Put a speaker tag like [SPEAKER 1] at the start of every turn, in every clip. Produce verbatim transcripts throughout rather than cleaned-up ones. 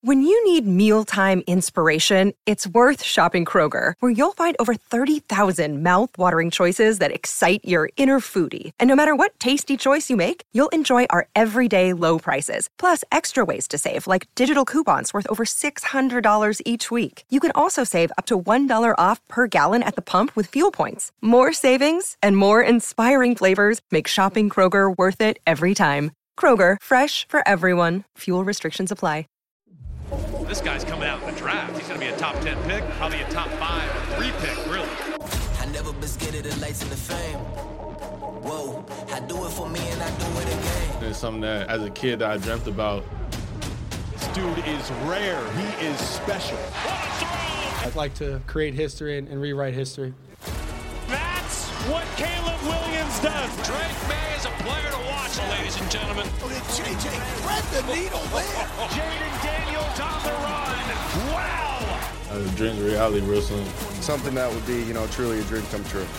[SPEAKER 1] When you need mealtime inspiration, it's worth shopping Kroger, where you'll find over thirty thousand mouth-watering choices that excite your inner foodie. And no matter what tasty choice you make, you'll enjoy our everyday low prices, plus extra ways to save, like digital coupons worth over six hundred dollars each week. You can also save up to one dollar off per gallon at the pump with fuel points. More savings and more inspiring flavors make shopping Kroger worth it every time. Kroger, fresh for everyone. Fuel restrictions apply.
[SPEAKER 2] This guy's coming out in the draft. He's going to be a top ten pick, probably a top five or three pick, really.
[SPEAKER 3] I never been scared of the lights and the fame. Whoa, I do it for me and I do it again.
[SPEAKER 4] It's something that, as a kid, that I dreamt about.
[SPEAKER 5] This dude is rare. He is special.
[SPEAKER 6] I'd like to create history and, and rewrite history.
[SPEAKER 2] That's what Caleb Williams does. Drake May is a player to watch, ladies and gentlemen.
[SPEAKER 3] Oh, did J J thread the needle there?
[SPEAKER 2] Jaden Daniels on the run. Wow.
[SPEAKER 4] Uh, dreams reality real soon.
[SPEAKER 7] Something that would be, you know, truly a dream come true.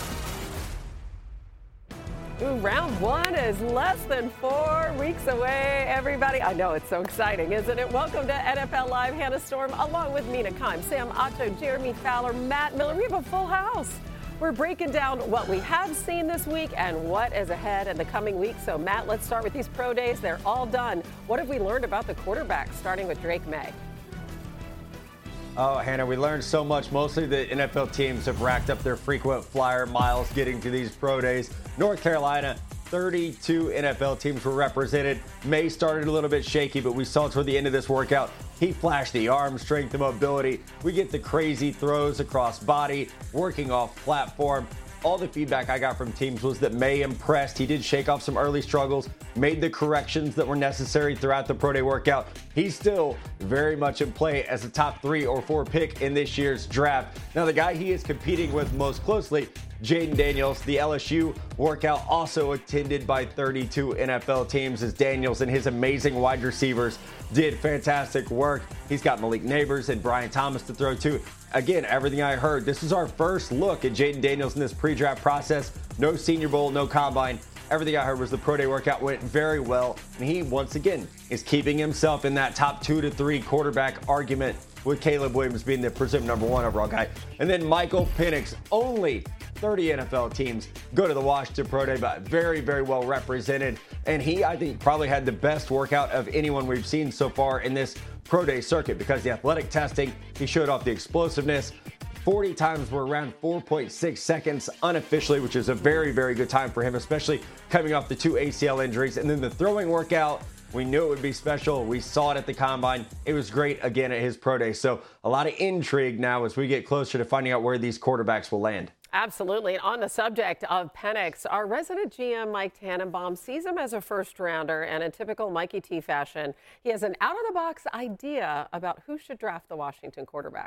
[SPEAKER 8] Ooh, round one is less than four weeks away, everybody. I know, it's so exciting, isn't it? Welcome to N F L Live. Hannah Storm, along with Mina Kimes, Sam Otto, Jeremy Fowler, Matt Miller. We have a full house. We're breaking down what we have seen this week and what is ahead in the coming week. So, Matt, let's start with these pro days. They're all done. What have we learned about the quarterbacks, starting with Drake May?
[SPEAKER 9] Oh, Hannah, we learned so much. Mostly the N F L teams have racked up their frequent flyer miles getting to these pro days. North Carolina, thirty-two N F L teams were represented. May started a little bit shaky, but we saw toward the end of this workout, he flashed the arm strength and mobility. We get the crazy throws across body, working off platform. All the feedback I got from teams was that May impressed. He did shake off some early struggles, made the corrections that were necessary throughout the pro day workout. He's still very much in play as a top three or four pick in this year's draft. Now, the guy he is competing with most closely, Jaden Daniels, the L S U workout also attended by thirty-two N F L teams, as Daniels and his amazing wide receivers did fantastic work. He's got Malik Neighbors and Brian Thomas to throw to. Again, everything I heard, this is our first look at Jaden Daniels in this pre-draft process. No Senior Bowl, no Combine. Everything I heard was the pro day workout went very well, and he, once again, is keeping himself in that top two to three quarterback argument, with Caleb Williams being the presumed number one overall guy. And then Michael Penix, only thirty N F L teams go to the Washington Pro Day, but very, very well represented. And he, I think, probably had the best workout of anyone we've seen so far in this Pro Day circuit, because the athletic testing, he showed off the explosiveness. forty times were around four point six seconds unofficially, which is a very, very good time for him, especially coming off the two A C L injuries. And then the throwing workout, we knew it would be special. We saw it at the Combine. It was great again at his pro day. So a lot of intrigue now as we get closer to finding out where these quarterbacks will land.
[SPEAKER 8] Absolutely. And on the subject of Penix, our resident G M, Mike Tannenbaum, sees him as a first rounder. And in typical Mikey T fashion, he has an out-of-the-box idea about who should draft the Washington quarterback.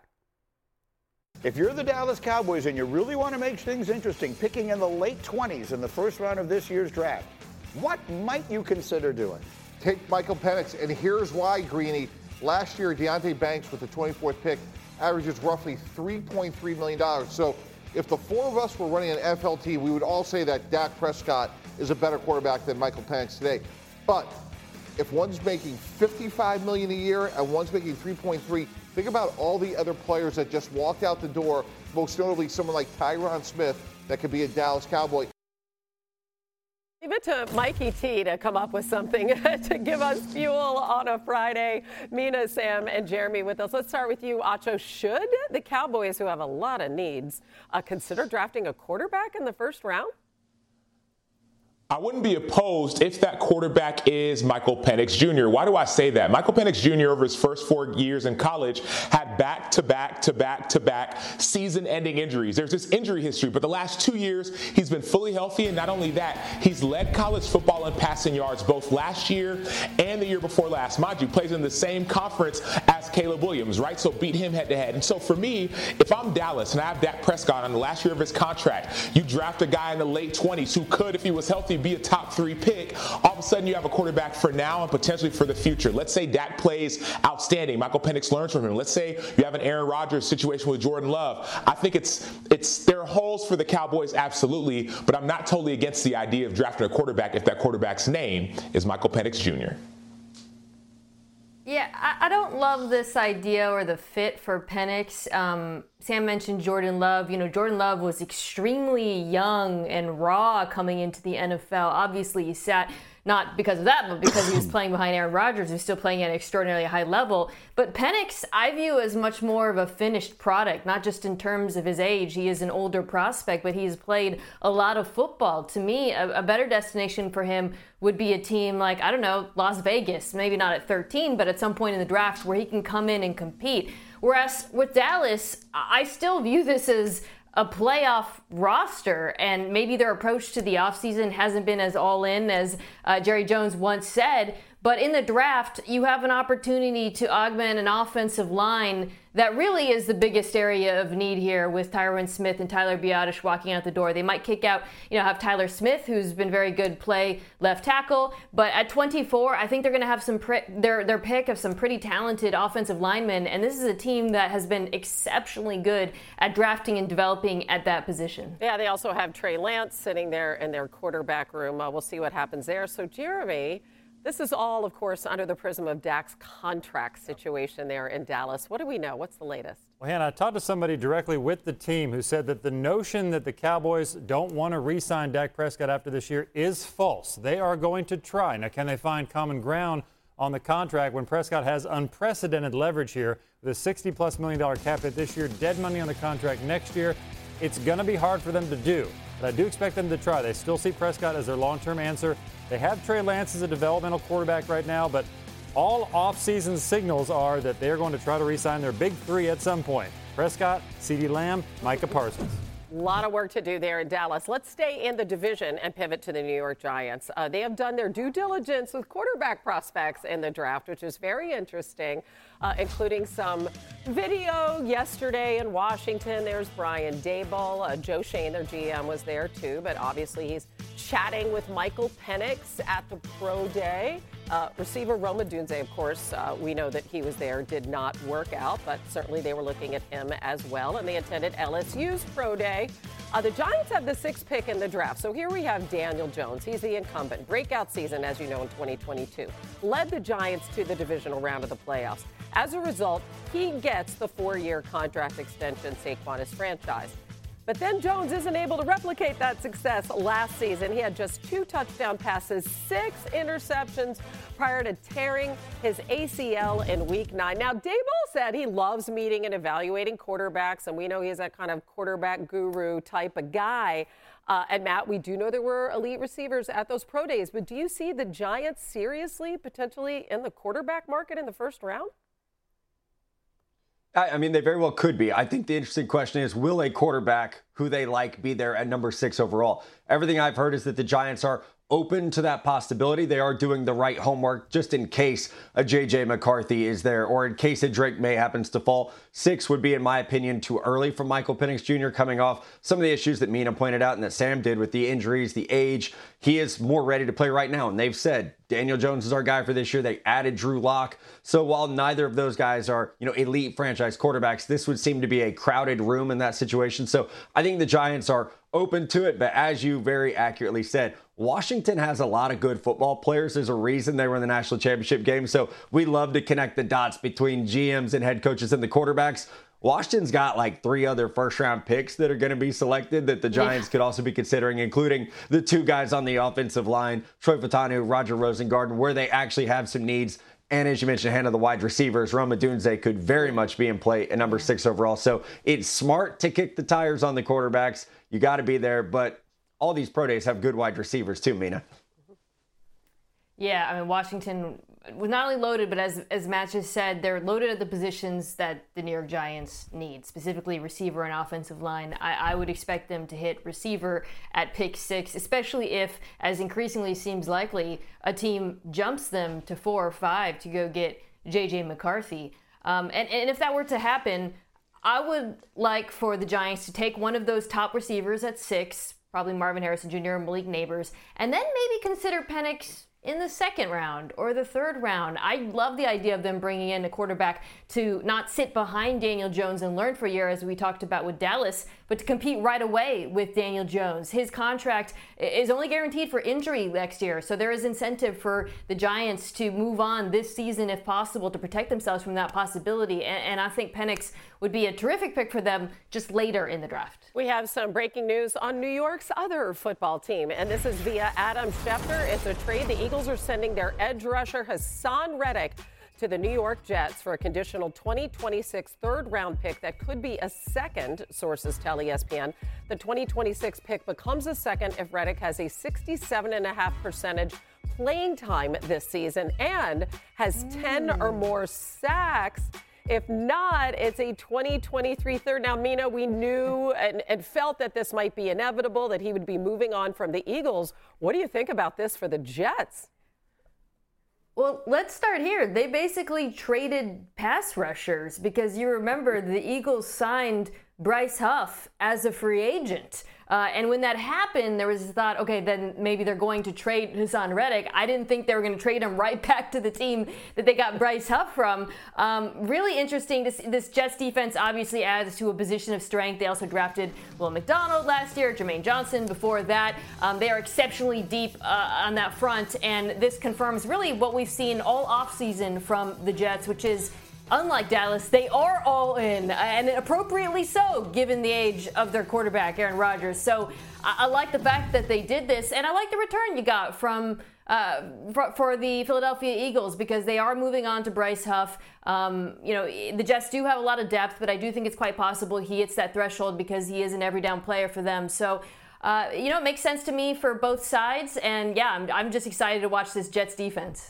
[SPEAKER 10] If you're the Dallas Cowboys and you really want to make things interesting, picking in the late twenties in the first round of this year's draft, what might you consider doing?
[SPEAKER 11] Take Michael Penix, and here's why, Greeny. Last year, Deonte Banks with the twenty-fourth pick averages roughly three point three million dollars. So if the four of us were running an N F L team, we would all say that Dak Prescott is a better quarterback than Michael Penix today. But if one's making fifty-five million dollars a year and one's making three point three, think about all the other players that just walked out the door, most notably someone like Tyron Smith that could be a Dallas Cowboy.
[SPEAKER 8] Leave it to Mikey T to come up with something to give us fuel on a Friday. Mina, Sam, and Jeremy with us. Let's start with you, Acho. Should the Cowboys, who have a lot of needs, uh, consider drafting a quarterback in the first round?
[SPEAKER 12] I wouldn't be opposed if that quarterback is Michael Penix Junior Why do I say that? Michael Penix Junior over his first four years in college had back-to-back-to-back-to-back season-ending injuries. There's this injury history, but the last two years he's been fully healthy, and not only that, he's led college football in passing yards both last year and the year before last. Mind you, plays in the same conference as Caleb Williams, right? So beat him head-to-head. And so for me, if I'm Dallas and I have Dak Prescott on the last year of his contract, you draft a guy in the late twenties who could, if he was healthy, be a top three pick. All of a sudden you have a quarterback for now and potentially for the future. Let's say Dak plays outstanding. Michael Penix learns from him. Let's say you have an Aaron Rodgers situation with Jordan Love. I think it's it's there are holes for the Cowboys, absolutely, but I'm not totally against the idea of drafting a quarterback if that quarterback's name is Michael Penix Junior
[SPEAKER 13] Yeah, I, I don't love this idea or the fit for Penix. Um, Sam mentioned Jordan Love. You know, Jordan Love was extremely young and raw coming into the N F L. Obviously, he sat, not because of that, but because he was playing behind Aaron Rodgers, who's still playing at an extraordinarily high level. But Penix, I view as much more of a finished product, not just in terms of his age. He is an older prospect, but he's played a lot of football. To me, a, a better destination for him would be a team like, I don't know, Las Vegas, maybe not at thirteen, but at some point in the draft where he can come in and compete. Whereas with Dallas, I still view this as a playoff roster, and maybe their approach to the offseason hasn't been as all-in as uh, Jerry Jones once said. But in the draft, you have an opportunity to augment an offensive line that really is the biggest area of need here with Tyron Smith and Tyler Biadasz walking out the door. They might kick out, you know, have Tyler Smith, who's been very good, play left tackle. But at twenty-four, I think they're going to have some pre- their their pick of some pretty talented offensive linemen. And this is a team that has been exceptionally good at drafting and developing at that position.
[SPEAKER 8] Yeah, they also have Trey Lance sitting there in their quarterback room. Uh, we'll see what happens there. So, Jeremy, this is all, of course, under the prism of Dak's contract situation there in Dallas. What do we know? What's the latest?
[SPEAKER 14] Well, Hannah, I talked to somebody directly with the team who said that the notion that the Cowboys don't want to re-sign Dak Prescott after this year is false. They are going to try. Now, can they find common ground on the contract when Prescott has unprecedented leverage here with a sixty plus million dollar cap hit this year, dead money on the contract next year? It's going to be hard for them to do, but I do expect them to try. They still see Prescott as their long-term answer. They have Trey Lance as a developmental quarterback right now, but all offseason signals are that they're going to try to re-sign their big three at some point. Prescott, CeeDee Lamb, Micah Parsons.
[SPEAKER 8] A lot of work to do there in Dallas. Let's stay in the division and pivot to the New York Giants. Uh, they have done their due diligence with quarterback prospects in the draft, which is very interesting, uh, including some video yesterday in Washington. There's Brian Daboll. Uh, Joe Schoen, their G M, was there too, but obviously he's chatting with Michael Penix at the pro day. Uh, receiver Rome Odunze, of course, uh, we know that he was there, did not work out, but certainly they were looking at him as well, and they attended L S U's pro day. Uh, the Giants have the sixth pick in the draft, so here we have Daniel Jones. He's the incumbent. Breakout season, as you know, in twenty twenty-two. Led the Giants to the divisional round of the playoffs. As a result, he gets the four-year contract extension Saquon is franchised. But then Jones isn't able to replicate that success last season. He had just two touchdown passes, six interceptions prior to tearing his A C L in week nine. Now, Daboll said he loves meeting and evaluating quarterbacks, and we know he's that kind of quarterback guru type of guy. Uh, and, Matt, we do know there were elite receivers at those pro days, but do you see the Giants seriously, potentially in the quarterback market in the first round?
[SPEAKER 9] I mean, they very well could be. I think the interesting question is, will a quarterback who they like be there at number six overall? Everything I've heard is that the Giants are open to that possibility. They are doing the right homework just in case a J J McCarthy is there or in case a Drake May happens to fall. Six would be, in my opinion, too early for Michael Penix Junior coming off some of the issues that Mina pointed out and that Sam did with the injuries, the age. He is more ready to play right now, and they've said Daniel Jones is our guy for this year. They added Drew Lock. So while neither of those guys are, you know, elite franchise quarterbacks, this would seem to be a crowded room in that situation. So I think the Giants are open to it, but as you very accurately said, Washington has a lot of good football players. There's a reason they were in the national championship game. So we love to connect the dots between G Ms and head coaches and the quarterbacks. Washington's got like three other first-round picks that are going to be selected that the Giants yeah. could also be considering, including the two guys on the offensive line, Troy Fautanu, Roger Rosengarten, where they actually have some needs. And as you mentioned, hand of the wide receivers, Rome Odunze could very much be in play at number six overall. So it's smart to kick the tires on the quarterbacks. You got to be there, but all these pro days have good wide receivers too, Mina.
[SPEAKER 13] Yeah, I mean, Washington was not only loaded, but as as Matt just said, they're loaded at the positions that the New York Giants need, specifically receiver and offensive line. I, I would expect them to hit receiver at pick six, especially if, as increasingly seems likely, a team jumps them to four or five to go get J J McCarthy. Um, and, and if that were to happen, I would like for the Giants to take one of those top receivers at six, probably Marvin Harrison Junior and Malik Neighbors, and then maybe consider Penix in the second round or the third round. I love the idea of them bringing in a quarterback to not sit behind Daniel Jones and learn for a year, as we talked about with Dallas, but to compete right away with Daniel Jones. His contract is only guaranteed for injury next year, so there is incentive for the Giants to move on this season if possible to protect themselves from that possibility. And, and I think Penix would be a terrific pick for them just later in the draft.
[SPEAKER 8] We have some breaking news on New York's other football team, and this is via Adam Schefter. It's a trade. The Eagles are sending their edge rusher Hassan Reddick to the New York Jets for a conditional twenty twenty-six third-round pick that could be a second, sources tell E S P N. The twenty twenty-six pick becomes a second if Reddick has a sixty-seven point five percentage playing time this season and has ten or more sacks. If not, it's a twenty twenty-three third. Now, Mina, we knew and, and felt that this might be inevitable, that he would be moving on from the Eagles. What do you think about this for the Jets?
[SPEAKER 13] Well, let's start here. They basically traded pass rushers because you remember the Eagles signed Bryce Huff as a free agent. Uh, and when that happened, there was a thought, okay, then maybe they're going to trade Hassan Reddick. I didn't think they were going to trade him right back to the team that they got Bryce Huff from. Um, really interesting. This, this Jets defense obviously adds to a position of strength. They also drafted Will McDonald last year, Jermaine Johnson before that. Um, they are exceptionally deep uh, on that front, and this confirms really what we've seen all offseason from the Jets, which is, unlike Dallas, they are all in, and appropriately so, given the age of their quarterback, Aaron Rodgers. So I, I like the fact that they did this, and I like the return you got from uh, for, for the Philadelphia Eagles, because they are moving on to Bryce Huff. Um, you know, the Jets do have a lot of depth, but I do think it's quite possible he hits that threshold because he is an every down player for them. So, uh, you know, it makes sense to me for both sides, and yeah, I'm, I'm just excited to watch this Jets defense.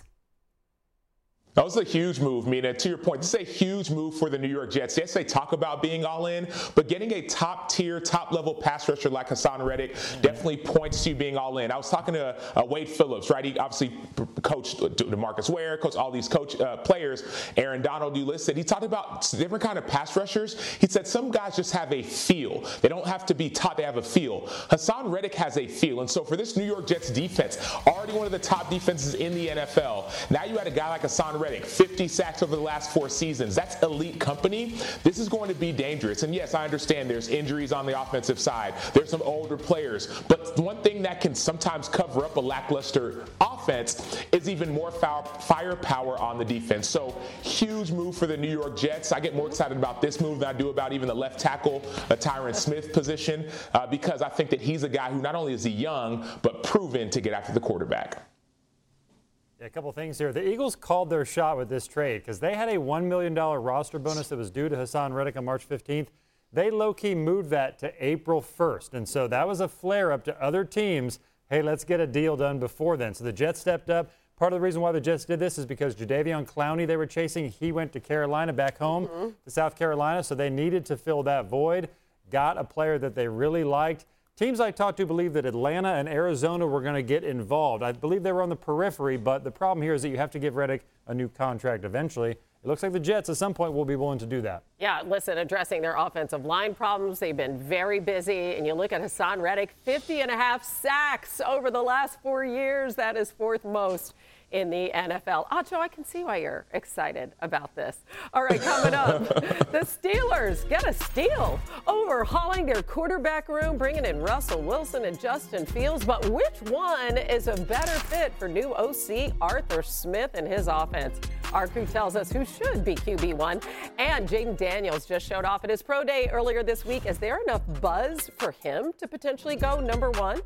[SPEAKER 12] That was a huge move, Mina. To your point, this is a huge move for the New York Jets. Yes, they talk about being all in, but getting a top-tier, top-level pass rusher like Hassan Reddick mm-hmm. definitely points to you being all in. I was talking to uh, Wade Phillips, right? He obviously coached DeMarcus Ware, coached all these coach uh, players. Aaron Donald, you listed. He talked about different kind of pass rushers. He said some guys just have a feel. They don't have to be top. They have a feel. Hassan Reddick has a feel. And so for this New York Jets defense, already one of the top defenses in the N F L, now you had a guy like Hassan Reddick, fifty sacks over the last four seasons. That's elite company. This is going to be dangerous. And yes, I understand there's injuries on the offensive side. There's some older players. But one thing that can sometimes cover up a lackluster offense is even more firepower on the defense. So huge move for the New York Jets. I get more excited about this move than I do about even the left tackle, a Tyron Smith position, uh, because I think that he's a guy who not only is he young, but proven to get after the quarterback.
[SPEAKER 14] Yeah, a couple things here. The Eagles called their shot with this trade because they had a one million dollars roster bonus that was due to Hassan Reddick on March fifteenth. They low-key moved that to April first, and so that was a flare-up to other teams. Hey, let's get a deal done before then. So the Jets stepped up. Part of the reason why the Jets did this is because Jadeveon Clowney they were chasing, he went to Carolina, back home mm-hmm. to South Carolina, so they needed to fill that void. Got a player that they really liked. Teams I talked to believe that Atlanta and Arizona were going to get involved. I believe they were on the periphery, but the problem here is that you have to give Reddick a new contract eventually. It looks like the Jets at some point will be willing to do that.
[SPEAKER 8] Yeah, listen, addressing their offensive line problems, they've been very busy. And you look at Hassan Reddick, fifty and a half sacks over the last four years. That is fourth most in the N F L. Acho, I can see why you're excited about this. All right, coming up, the Steelers get a steal, overhauling their quarterback room, bringing in Russell Wilson and Justin Fields. But which one is a better fit for new O C Arthur Smith and his offense? Our crew tells us who should be Q B one. And Jaden Daniels just showed off at his pro day earlier this week. Is there enough buzz for him to potentially go number one?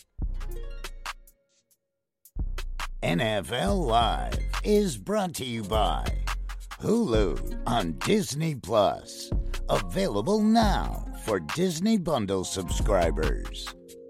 [SPEAKER 15] N F L Live is brought to you by Hulu on Disney Plus. Available now for Disney Bundle subscribers.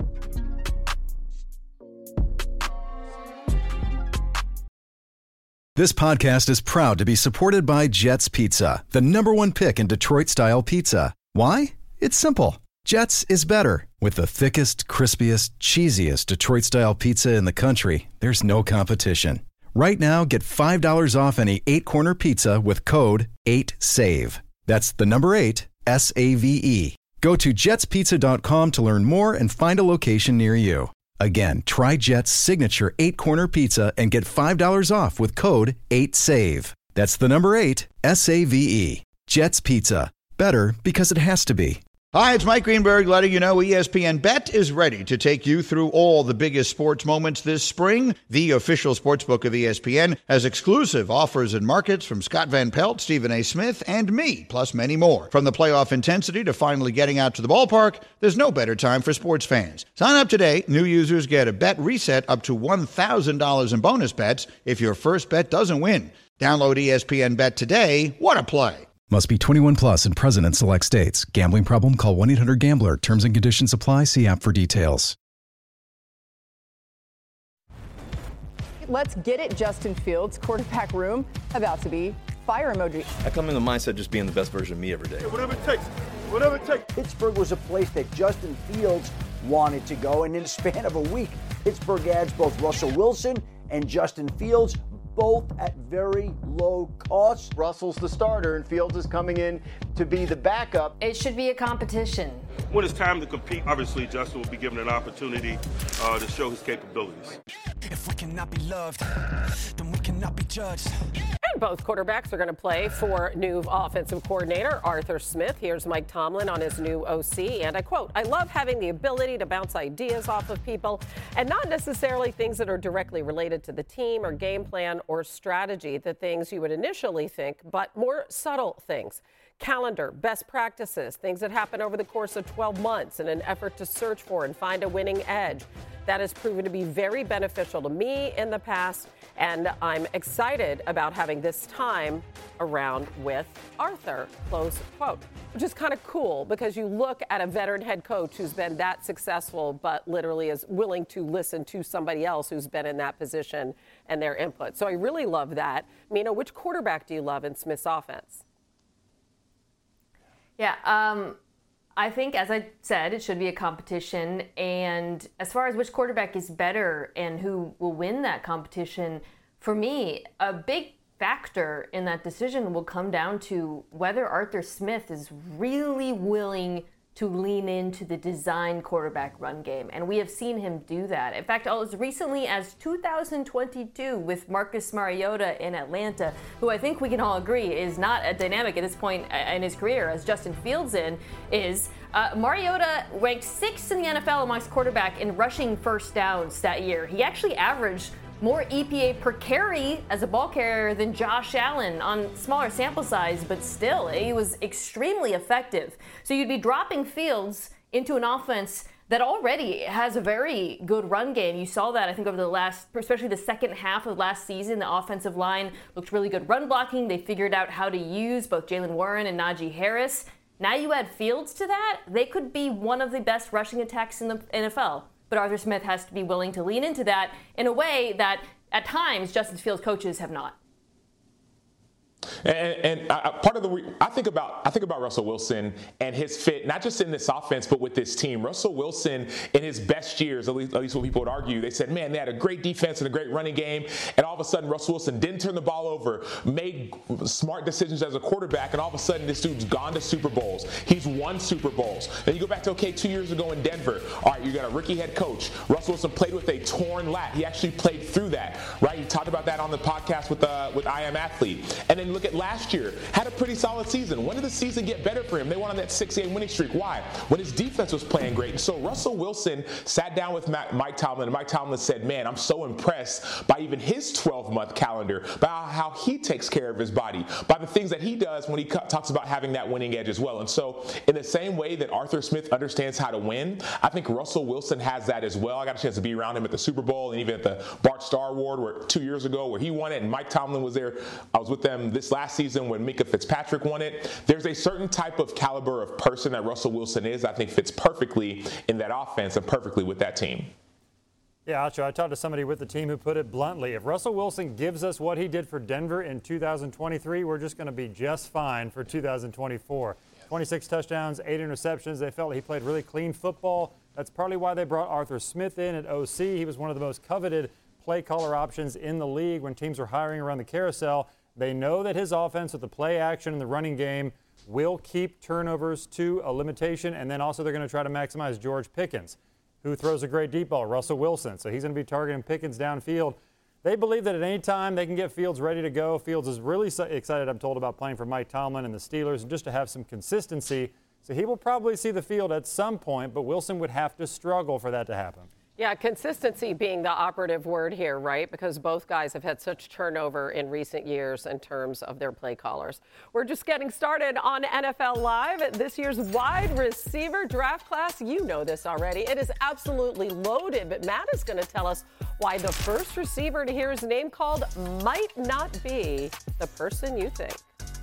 [SPEAKER 16] This podcast is proud to be supported by Jets Pizza, the number one pick in Detroit-style pizza. Why? It's simple. Jets is better. With the thickest, crispiest, cheesiest Detroit-style pizza in the country, there's no competition. Right now, get five dollars off any eight-corner pizza with code eight save. That's the number eight, S A V E. Go to jets pizza dot com to learn more and find a location near you. Again, try Jet's signature eight-corner pizza and get five dollars off with code eight save. That's the number eight, S A V E. Jet's Pizza. Better because it has to be.
[SPEAKER 10] Hi, it's Mike Greenberg letting you know E S P N Bet is ready to take you through all the biggest sports moments this spring. The official sportsbook of E S P N has exclusive offers and markets from Scott Van Pelt, Stephen A. Smith, and me, plus many more. From the playoff intensity to finally getting out to the ballpark, there's no better time for sports fans. Sign up today. New users get a bet reset up to one thousand dollars in bonus bets if your first bet doesn't win. Download E S P N Bet today. What a play.
[SPEAKER 16] Must be twenty-one plus and present in select states. Gambling problem? Call one eight hundred gambler. Terms and conditions apply. See app for details.
[SPEAKER 17] Let's get it, Justin Fields. Quarterback room about to be fire emoji.
[SPEAKER 18] I come in the mindset just being the best version of me every day.
[SPEAKER 19] Whatever it takes. Whatever it takes. Pittsburgh was a place that Justin Fields wanted to go, and in the span of a week, Pittsburgh adds both Russell Wilson and Justin Fields, both at very low cost.
[SPEAKER 20] Russell's the starter, and Fields is coming in to be the backup.
[SPEAKER 13] It should be a competition.
[SPEAKER 21] When it's time to compete, obviously Justin will be given an opportunity uh, to show his capabilities.
[SPEAKER 3] If we cannot be loved, then we cannot be judged.
[SPEAKER 8] And both quarterbacks are going to play for new offensive coordinator Arthur Smith. Here's Mike Tomlin on his new O C, and I quote, "I love having the ability to bounce ideas off of people, and not necessarily things that are directly related to the team or game plan or strategy, the things you would initially think, but more subtle things. Calendar, best practices, things that happen over the course of twelve months in an effort to search for and find a winning edge. That has proven to be very beneficial to me in the past, and I'm excited about having this time around with Arthur," close quote. Which is kind of cool because you look at a veteran head coach who's been that successful, but literally is willing to listen to somebody else who's been in that position and their input. So I really love that. Mina, which quarterback do you love in Smith's offense?
[SPEAKER 13] Yeah, um, I think, as I said, it should be a competition. And as far as which quarterback is better and who will win that competition, for me, a big factor in that decision will come down to whether Arthur Smith is really willing to lean into the design quarterback run game. And we have seen him do that. In fact, as recently as two thousand twenty-two with Marcus Mariota in Atlanta, who I think we can all agree is not a dynamic at this point in his career as Justin Fields in, is uh, Mariota ranked sixth in the N F L amongst quarterback in rushing first downs that year. He actually averaged more E P A per carry as a ball carrier than Josh Allen on smaller sample size, but still, he was extremely effective. So you'd be dropping Fields into an offense that already has a very good run game. You saw that, I think, over the last, especially the second half of last season. The offensive line looked really good run blocking. They figured out how to use both Jaylen Warren and Najee Harris. Now you add Fields to that, they could be one of the best rushing attacks in the N F L. But Arthur Smith has to be willing to lean into that in a way that, at times, Justin Fields coaches have not.
[SPEAKER 12] And, and I, part of the re- I think about I think about Russell Wilson and his fit, not just in this offense, but with this team. Russell Wilson, in his best years, at least, at least what people would argue, they said, man, they had a great defense and a great running game, and all of a sudden Russell Wilson didn't turn the ball over, made smart decisions as a quarterback, and all of a sudden this dude's gone to Super Bowls. He's won Super Bowls. Then you go back to, okay, two years ago in Denver. All right, you got a rookie head coach. Russell Wilson played with a torn lat. He actually played through that, right? He talked about that on the podcast with uh, with I Am Athlete. And then look at last year. Had a pretty solid season. When did the season get better for him? They went on that six-game winning streak. Why? When his defense was playing great. And so Russell Wilson sat down with Mike Tomlin, and Mike Tomlin said, man, I'm so impressed by even his twelve-month calendar, by how he takes care of his body, by the things that he does when he talks about having that winning edge as well. And so in the same way that Arthur Smith understands how to win, I think Russell Wilson has that as well. I got a chance to be around him at the Super Bowl and even at the Bart Starr Award where two years ago where he won it, and Mike Tomlin was there. I was with them this last season when Minka Fitzpatrick won it. There's a certain type of caliber of person that Russell Wilson is, I think fits perfectly in that offense and perfectly with that team.
[SPEAKER 14] Yeah, Acho, I talked to somebody with the team who put it bluntly. If Russell Wilson gives us what he did for Denver in two thousand twenty-three, we're just going to be just fine for two thousand twenty-four. twenty-six touchdowns, eight interceptions. They felt he played really clean football. That's partly why they brought Arthur Smith in at O C. He was one of the most coveted play caller options in the league when teams were hiring around the carousel. They know that his offense with the play action and the running game will keep turnovers to a limitation, and then also they're going to try to maximize George Pickens. who throws a great deep ball, Russell Wilson. So he's going to be targeting Pickens downfield. They believe that at any time they can get Fields ready to go. Fields is really excited, I'm told, about playing for Mike Tomlin and the Steelers and just to have some consistency. So he will probably see the field at some point, but Wilson would have to struggle for that to happen.
[SPEAKER 8] Yeah, consistency being the operative word here, right? Because both guys have had such turnover in recent years in terms of their play callers. We're just getting started on N F L Live. This year's wide receiver draft class, you know this already. It is absolutely loaded, but Matt is going to tell us why the first receiver to hear his name called might not be the person you think.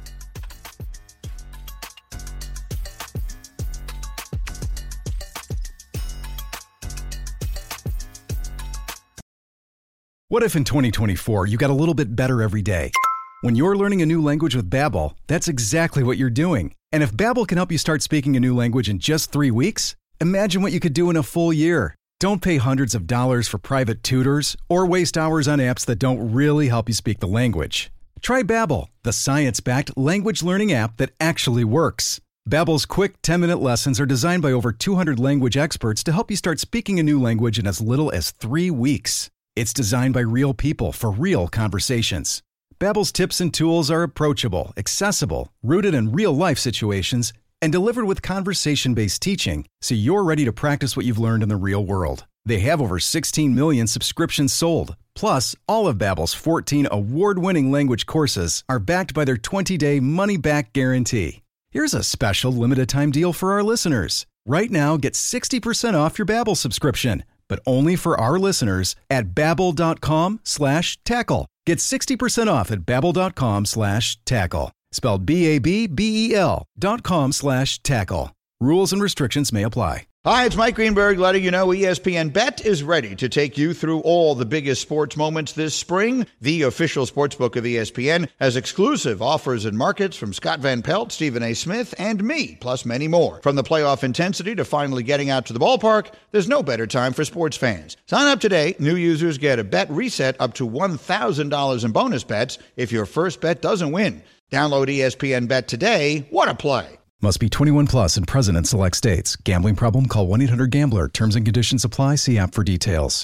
[SPEAKER 16] What if in twenty twenty-four you got a little bit better every day? When you're learning a new language with Babbel, that's exactly what you're doing. And if Babbel can help you start speaking a new language in just three weeks, imagine what you could do in a full year. Don't pay hundreds of dollars for private tutors or waste hours on apps that don't really help you speak the language. Try Babbel, the science-backed language learning app that actually works. Babbel's quick ten-minute lessons are designed by over two hundred language experts to help you start speaking a new language in as little as three weeks. It's designed by real people for real conversations. Babbel's tips and tools are approachable, accessible, rooted in real-life situations, and delivered with conversation-based teaching, so you're ready to practice what you've learned in the real world. They have over sixteen million subscriptions sold. Plus, all of Babbel's fourteen award-winning language courses are backed by their twenty-day money-back guarantee. Here's a special limited-time deal for our listeners. Right now, get sixty percent off your Babbel subscription, but only for our listeners at babbel.com slash tackle. Get sixty percent off at babbel.com slash tackle. Spelled B A B B E L dot com slash tackle. Rules and restrictions may apply.
[SPEAKER 10] Hi, it's Mike Greenberg letting you know E S P N Bet is ready to take you through all the biggest sports moments this spring. The official sportsbook of E S P N has exclusive offers and markets from Scott Van Pelt, Stephen A. Smith, and me, plus many more. From the playoff intensity to finally getting out to the ballpark, there's no better time for sports fans. Sign up today. New users get a bet reset up to one thousand dollars in bonus bets if your first bet doesn't win. Download E S P N Bet today. What a play.
[SPEAKER 16] Must be twenty-one plus and present in select states. Gambling problem? Call one eight hundred gambler. Terms and conditions apply. See app for details.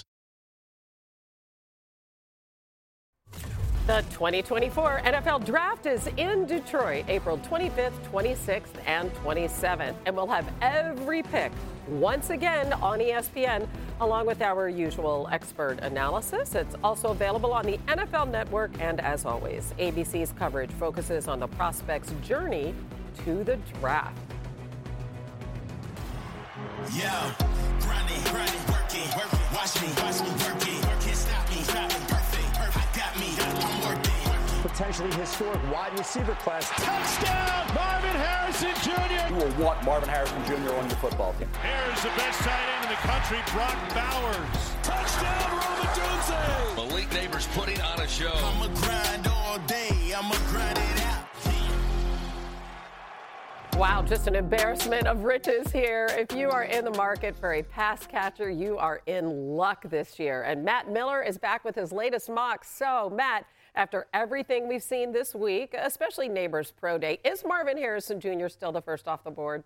[SPEAKER 8] The twenty twenty-four N F L Draft is in Detroit, April twenty-fifth, twenty-sixth, and twenty-seventh. And we'll have every pick once again on E S P N, along with our usual expert analysis. It's also available on the N F L Network. And as always, A B C's coverage focuses on the prospect's journey to the draft.
[SPEAKER 3] Yeah, grinding, grinding, working, working, watch me, watch me, working, can't stop me, stop me, perfect, perfect, got me, I'm working.
[SPEAKER 1] Potentially historic wide receiver class.
[SPEAKER 2] Touchdown, Marvin Harrison Junior
[SPEAKER 1] You will want Marvin Harrison Junior on your football team.
[SPEAKER 2] Here's the best tight end in the country, Brock Bowers. Touchdown, Roma Dunze.
[SPEAKER 22] Malik Neighbors putting on a show.
[SPEAKER 3] I'ma grind all day, I'ma grind it out.
[SPEAKER 8] Wow, just an embarrassment of riches here. If you are in the market for a pass catcher, you are in luck this year. And Matt Miller is back with his latest mock. So, Matt, after everything we've seen this week, especially Neighbors Pro Day, is Marvin Harrison Junior still the first off the board?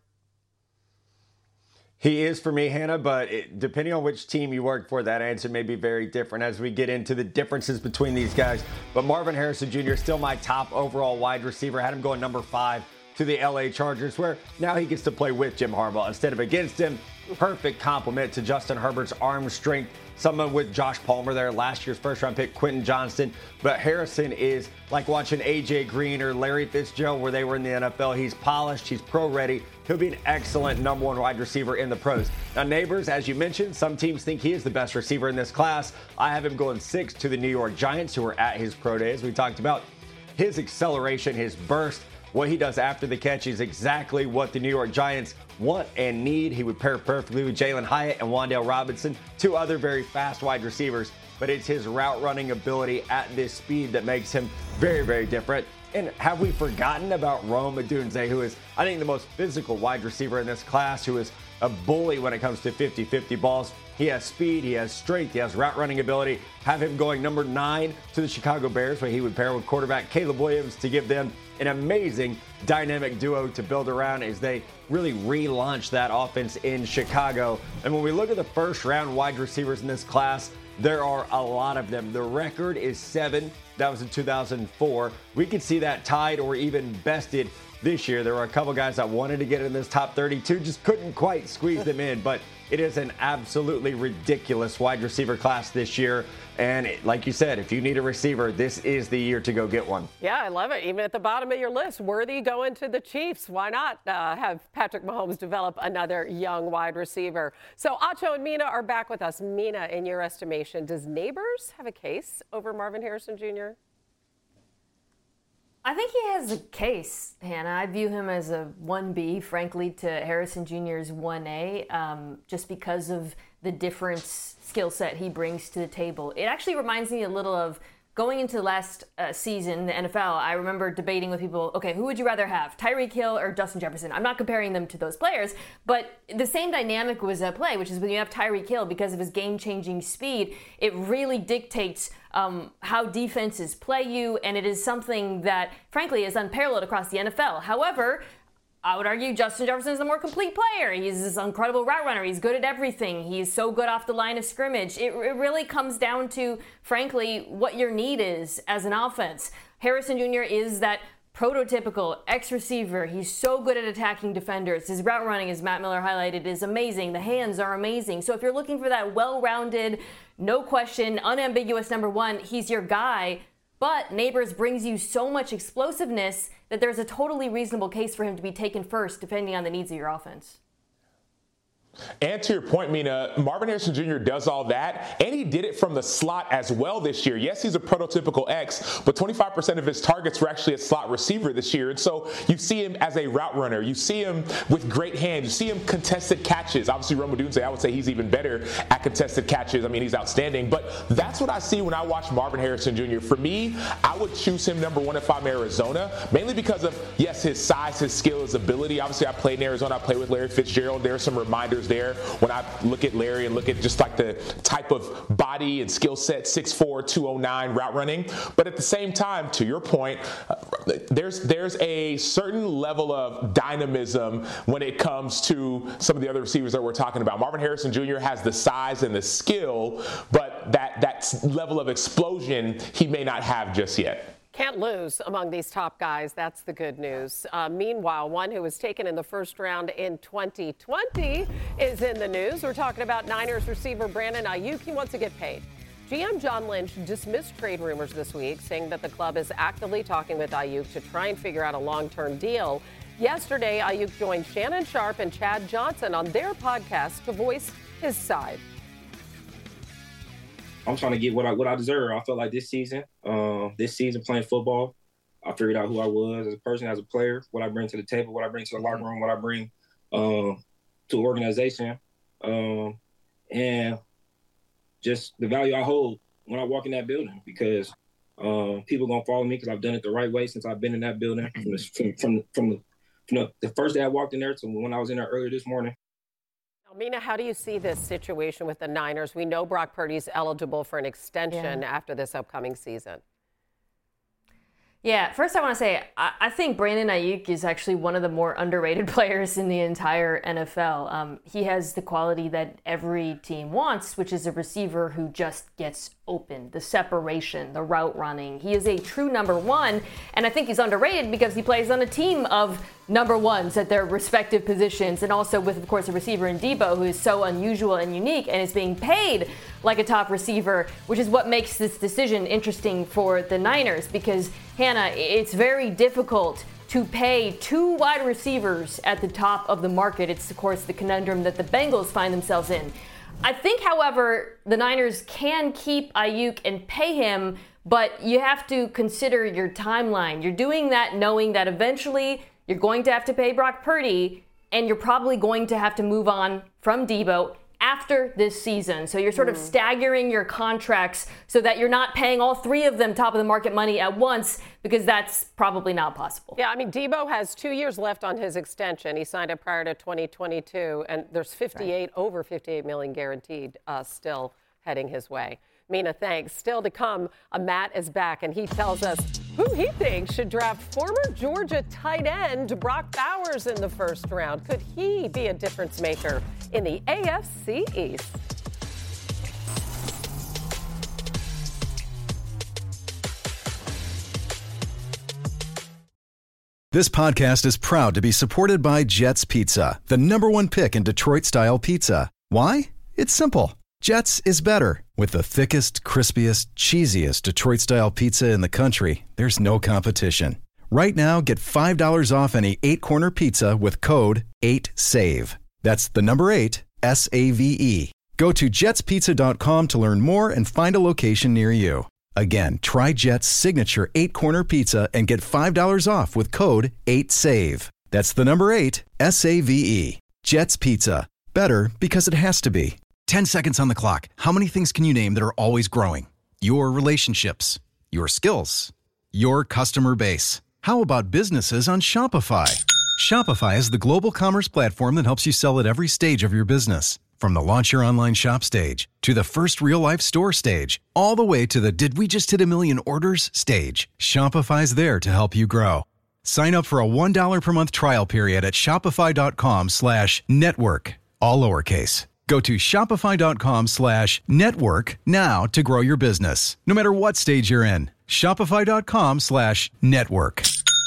[SPEAKER 9] He is for me, Hannah, but it, depending on which team you work for, that answer may be very different as we get into the differences between these guys. But Marvin Harrison Junior is still my top overall wide receiver. I had him going number five to the L A Chargers, where now he gets to play with Jim Harbaugh instead of against him. Perfect complement to Justin Herbert's arm strength. Someone with Josh Palmer there, last year's first-round pick, Quentin Johnston. But Harrison is like watching A J Green or Larry Fitzgerald where they were in the N F L. He's polished. He's pro-ready. He'll be an excellent number one wide receiver in the pros. Now, Neighbors, as you mentioned, some teams think he is the best receiver in this class. I have him going six to the New York Giants, who are at his pro day, as we talked about. His acceleration, his burst, what he does after the catch is exactly what the New York Giants want and need. He would pair perfectly with Jalen Hyatt and Wan'Dale Robinson, two other very fast wide receivers. But it's his route running ability at this speed that makes him very, very different. And have we forgotten about Rome Odunze, who is, I think, the most physical wide receiver in this class, who is a bully when it comes to fifty-fifty balls. He has speed, he has strength, he has route running ability. Have him going number nine to the Chicago Bears, where he would pair with quarterback Caleb Williams to give them an amazing dynamic duo to build around as they really relaunch that offense in Chicago. And when we look at the first round wide receivers in this class, there are a lot of them. The record is seven. That was in two thousand four. We could see that tied or even bested this year. There were a couple guys that wanted to get in this top thirty-two, just couldn't quite squeeze them in. But it is an absolutely ridiculous wide receiver class this year. And it, like you said, if you need a receiver, this is the year to go get one.
[SPEAKER 8] Yeah, I love it. Even at the bottom of your list, Worthy going to the Chiefs. Why not uh, have Patrick Mahomes develop another young wide receiver? So Acho and Mina are back with us. Mina, in your estimation, does Neighbors have a case over Marvin Harrison Junior?
[SPEAKER 13] I think he has a case, Hannah. I view him as a one B, frankly, to Harrison Junior's one A, um, just because of the different skill set he brings to the table. It actually reminds me a little of going into last uh, season, the N F L. I remember debating with people, okay, who would you rather have, Tyreek Hill or Justin Jefferson? I'm not comparing them to those players, but the same dynamic was at play, which is when you have Tyreek Hill, because of his game-changing speed, it really dictates Um, how defenses play you, and it is something that, frankly, is unparalleled across the N F L. However, I would argue Justin Jefferson is a more complete player. He's this incredible route runner. He's good at everything. He's so good off the line of scrimmage. It, it really comes down to, frankly, what your need is as an offense. Harrison Junior is that prototypical ex-receiver. He's so good at attacking defenders. His route running, as Matt Miller highlighted, is amazing. The hands are amazing. So if you're looking for that well-rounded, no question, unambiguous number one, he's your guy. But Neighbors brings you so much explosiveness that there's a totally reasonable case for him to be taken first, depending on the needs of your offense.
[SPEAKER 12] And to your point, Mina, Marvin Harrison Junior does all that, and he did it from the slot as well this year. Yes, he's a prototypical X, but twenty-five percent of his targets were actually a slot receiver this year. And so you see him as a route runner. You see him with great hands. You see him contested catches. Obviously, Rome Odunze, I would say he's even better at contested catches. I mean, he's outstanding. But that's what I see when I watch Marvin Harrison Junior For me, I would choose him number one if I'm Arizona, mainly because of, yes, his size, his skill, his ability. Obviously, I played in Arizona. I played with Larry Fitzgerald. There are some reminders there when I look at Larry and look at just like the type of body and skill set, six four, two oh nine route running. But at the same time, to your point, uh, there's there's a certain level of dynamism when it comes to some of the other receivers that we're talking about. Marvin Harrison Junior has the size and the skill, but that, that level of explosion he may not have just yet.
[SPEAKER 8] Can't lose among these top guys. That's the good news. Uh, meanwhile, one who was taken in the first round in twenty twenty is in the news. We're talking about Niners receiver Brandon Aiyuk. He wants to get paid. G M John Lynch dismissed trade rumors this week, saying that the club is actively talking with Aiyuk to try and figure out a long-term deal. Yesterday, Aiyuk joined Shannon Sharpe and Chad Johnson on their podcast to voice his side.
[SPEAKER 5] I'm trying to get what I what I deserve. I felt like this season, um, this season playing football, I figured out who I was as a person, as a player, what I bring to the table, what I bring to the locker room, what I bring um, to the organization, um, and just the value I hold when I walk in that building. Because um, people gonna follow me because I've done it the right way since I've been in that building from the, from from, from, the, from the, the first day I walked in there to when I was in there earlier this morning.
[SPEAKER 8] Mina, how do you see this situation with the Niners? We know Brock Purdy's eligible for an extension
[SPEAKER 13] Yeah.
[SPEAKER 8] after this upcoming season.
[SPEAKER 13] Yeah, first I want to say, I, I think Brandon Aiyuk is actually one of the more underrated players in the entire N F L. Um, he has the quality that every team wants, which is a receiver who just gets open, the separation, the route running. He is a true number one, and I think he's underrated because he plays on a team of number ones at their respective positions, and also with, of course, a receiver in Debo who is so unusual and unique and is being paid like a top receiver, which is what makes this decision interesting for the Niners, because, Hannah, it's very difficult to pay two wide receivers at the top of the market. It's, of course, the conundrum that the Bengals find themselves in. I think, however, the Niners can keep Aiyuk and pay him, but you have to consider your timeline. You're doing that knowing that eventually you're going to have to pay Brock Purdy, and you're probably going to have to move on from Debo after this season. So you're sort of staggering your contracts so that you're not paying all three of them top of the market money at once, because that's probably not possible.
[SPEAKER 8] Yeah, I mean, Debo has two years left on his extension. He signed it prior to twenty twenty-two, and there's fifty-eight, right. over fifty-eight million guaranteed uh, still heading his way. Mina, thanks. Still to come, uh, Matt is back, and he tells us who who he thinks should draft former Georgia tight end Brock Bowers in the first round. Could he be a difference maker in the A F C East?
[SPEAKER 16] This podcast is proud to be supported by Jets Pizza, the number one pick in Detroit-style pizza. Why? It's simple. Jets is better. With the thickest, crispiest, cheesiest Detroit-style pizza in the country, there's no competition. Right now, get five dollars off any eight-corner pizza with code eight save. That's the number eight, S A V E. Go to jets pizza dot com to learn more and find a location near you. Again, try Jet's signature eight-corner pizza and get five dollars off with code eight save. That's the number eight, S A V E. Jet's Pizza. Better because it has to be. ten seconds on the clock. How many things can you name that are always growing? Your relationships, your skills, your customer base. How about businesses on Shopify? Shopify is the global commerce platform that helps you sell at every stage of your business. From the launch your online shop stage, to the first real-life store stage, all the way to the did we just hit a million orders stage, Shopify's there to help you grow. Sign up for a one dollar per month trial period at shopify.com slash network, all lowercase. Go to shopify.com slash network now to grow your business, no matter what stage you're in. Shopify.com slash network.